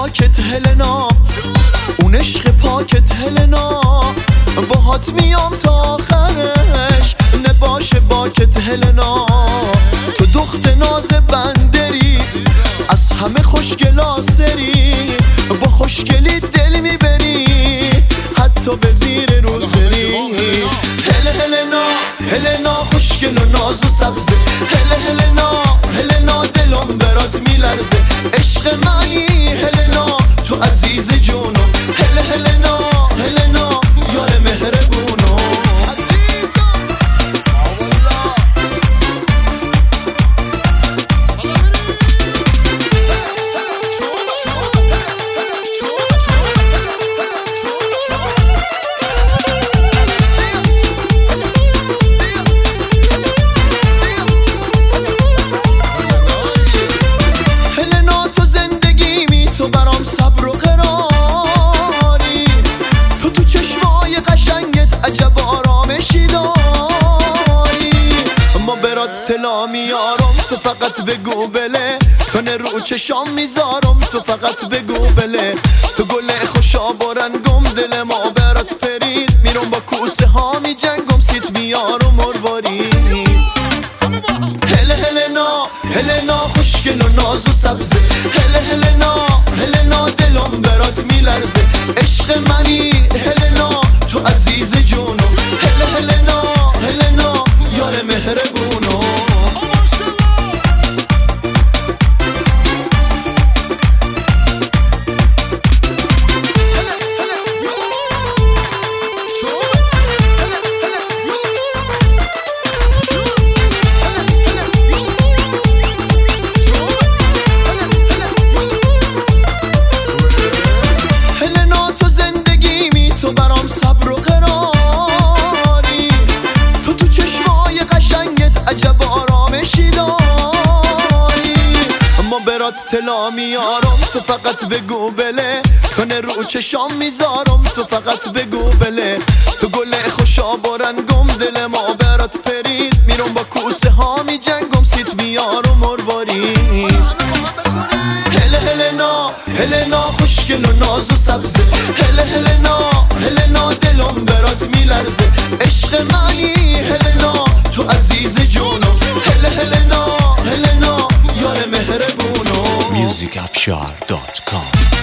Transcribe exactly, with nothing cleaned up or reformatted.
پاکت هلنا، اون عشق پاکت هلنا، باهات میام تا آخرش نباشه باکت هلنا. تو دخت ناز بندری، از همه خوشگلاسری، با خوشگلی دل میبری حتی به زیر روزری. هل هلنا هلنا خوشگل و ناز و سبزه، هل هلنا هلنا دلم برات میلرزه، عشق منی هلنا تو عزیز جونم، هل هلنا هلنا یار مهربونم. تو برام صبر و قراری، تو تو چشمای قشنگت عجب آرامشی داری. ما برات طلا میارم تو فقط بگو بله، تو رو چشام میذارم تو فقط بگو بله. تو گل خوشا برنگم دل ما برات پرید، میرم با کوسه ها می جنگم سیت میارم مرواری. هل هلنا هلنا خوشگل و ناز و سبزه، هل هلنا هلنا دلم برات میلرزه، عشق منی هلنا تو عزیز جونم، هل هلنا هلنا یار مهربونم. تو برام صبر و قراری، تو تو چشمای قشنگت عجب آرامشی داری. ما برات طلا میارم تو فقط بگو بله، تو رو چشام میذارم تو فقط بگو بله. تو گل خوشا برنگم دل ما برات پرید، میرم با کوسه ها می جنگم سیت میارم مرواری. هل هلنا هلنا خوشگل و ناز و سبزه، هل هلنا هلنا دلم برات میلرزه، عشق منی هلنا تو عزیز جونم، هل هلنا هلنا یار مهربونم. music afshar dot com